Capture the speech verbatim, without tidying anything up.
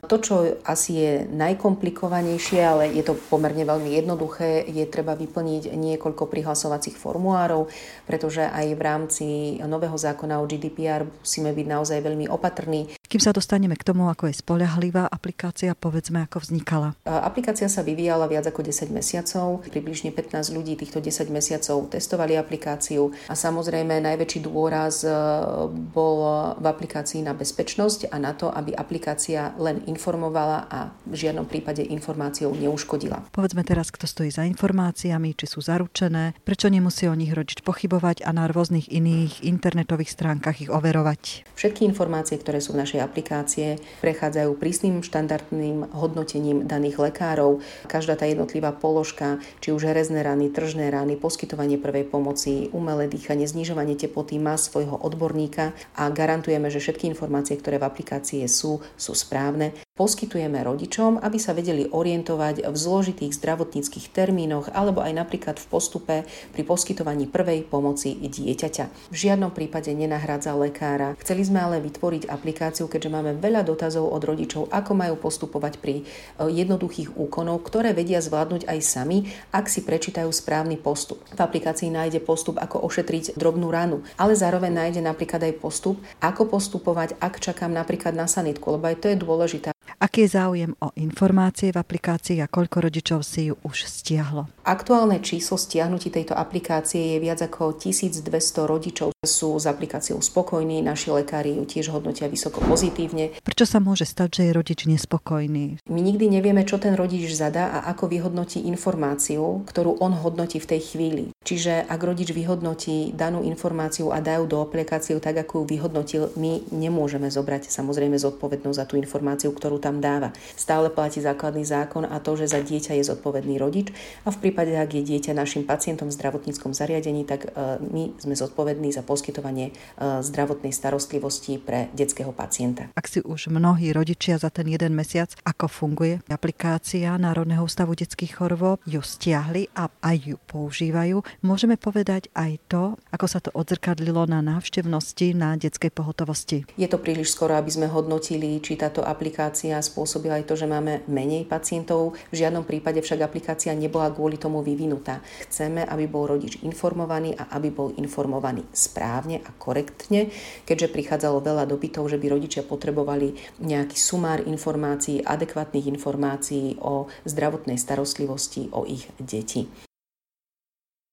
To, čo asi je najkomplikovanejšie, ale je to pomerne veľmi jednoduché, je treba vyplniť niekoľko prihlasovacích formulárov, pretože aj v rámci nového zákona o G D P R musíme byť naozaj veľmi opatrní. Kým sa dostaneme k tomu, ako je spoľahlivá aplikácia, povedzme, ako vznikala. Aplikácia sa vyvíjala viac ako desať mesiacov. Približne pätnásť ľudí týchto desať mesiacov testovali aplikáciu a samozrejme najväčší dôraz bol v aplikácii na bezpečnosť a na to, aby aplikácia len informovala a v žiadnom prípade informáciou neuškodila. Povedzme teraz, kto stojí za informáciami, či sú zaručené, prečo nemusí o nich rodič pochybovať a na rôznych iných internetových stránkach ich overovať. Všetky informácie, ktoré sú v našej aplikácie, prechádzajú prísnym štandardným hodnotením daných lekárov. Každá tá jednotlivá položka, či už herezné rany, tržné rany, poskytovanie prvej pomoci, umelé dýchanie, znižovanie teploty, má svojho odborníka a garantujeme, že všetky informácie, ktoré v aplikácii sú, sú správne. Poskytujeme rodičom, aby sa vedeli orientovať v zložitých zdravotníckych termínoch alebo aj napríklad v postupe pri poskytovaní prvej pomoci dieťaťa. V žiadnom prípade nenahrádza lekára. Chceli sme ale vytvoriť aplikáciu, keďže máme veľa dotazov od rodičov, ako majú postupovať pri jednoduchých úkonov, ktoré vedia zvládnuť aj sami, ak si prečítajú správny postup. V aplikácii nájde postup, ako ošetriť drobnú ranu, ale zároveň nájde napríklad aj postup, ako postupovať, ak čakám napríklad na sanitku, lebo aj to je dôležité. Aký je záujem o informácie v aplikácii a koľko rodičov si ju už stiahlo? Aktuálne číslo stiahnutí tejto aplikácie je viac ako tisícdvesto rodičov. Sú s aplikáciou spokojní, naši lekári ju tiež hodnotia vysoko pozitívne. Prečo sa môže stať, že je rodič nespokojný? My nikdy nevieme, čo ten rodič zadá a ako vyhodnotí informáciu, ktorú on hodnotí v tej chvíli. Čiže ak rodič vyhodnotí danú informáciu a dajú do aplikáciu tak, ako ju vyhodnotil, my nemôžeme zobrať samozrejme zodpovednosť za tú informáciu, ktorú tam dáva. Stále platí základný zákon a to, že za dieťa je zodpovedný rodič a v prípade, ak je dieťa našim pacientom v zdravotníckom zariadení, tak my sme zodpovední za poskytovanie zdravotnej starostlivosti pre detského pacienta. Ak si už mnohí rodičia za ten jeden mesiac, ako funguje aplikácia Národného ústavu detských chorôb, ju stiahli a aj ju používajú, môžeme povedať aj to, ako sa to odzrkadlilo na návštevnosti na detskej pohotovosti. Je to príliš skoro, aby sme hodnotili, či táto aplikácia spôsobila aj to, že máme menej pacientov. V žiadnom prípade však aplikácia nebola kvôli tomu vyvinutá. Chceme, aby bol rodič informovaný a aby bol informovaný správne a korektne, keďže prichádzalo veľa dopytov, že by rodičia potrebovali nejaký sumár informácií, adekvátnych informácií o zdravotnej starostlivosti o ich deti.